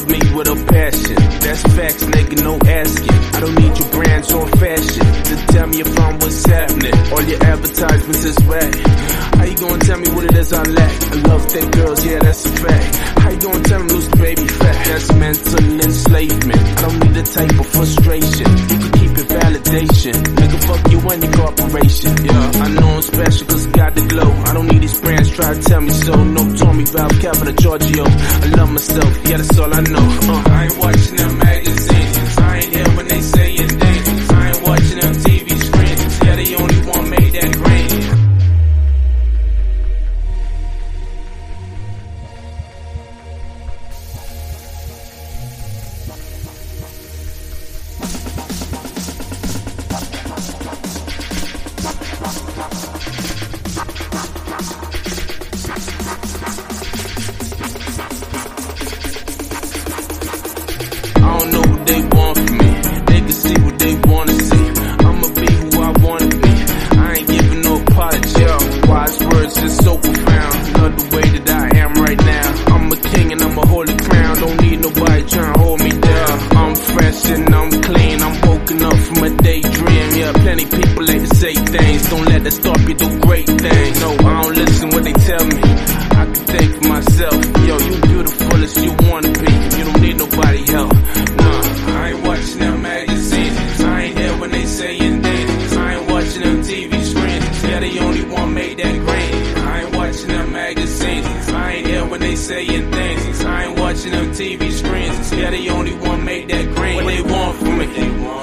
love me with a passion. That's facts, nigga, no asking. I don't need your brands or fashion to tell me if I'm what's happening. All your advertisements is whack. How you gonna tell me what it is I lack? I love thick girls, yeah, that's a fact. How you gonna tell them lose the baby fat? That's mental enslavement. I don't need the type of frustration. You can keep it validation. Nigga, fuck you and your corporation. Yeah, I know I'm special cause I got the glow. I don't need these brands try to tell me so. No Tommy, Valve, Capita, Giorgio. I love myself, yeah, that's all I know. I ain't watching them magazines. I ain't here when they saying things. I ain't watching them TV screens. Yeah, they only one made that green. I don't know what they want from me. They can see what they wanna see. I'ma be who I wanna be. I ain't giving no apology, yo. Wise words is so profound. Love the way that I am right now. I'm a king and I'm a holy crown. Don't need nobody trying to hold me down. I'm fresh and I'm clean. I'm woken up from a daydream. Yeah, plenty people like to say things. Don't let that stop you do great things. No, I don't listen what they tell me. I can think for myself. Yo, you beautiful as you wanna be. You don't need nobody help. I ain't watching them magazines. I ain't here when they saying things. I ain't watching them TV screens. Yeah, they only one made that green. I ain't watching them magazines. I ain't here when they saying things. I ain't watching them TV screens. Yeah, they only one made that green. What they want from me?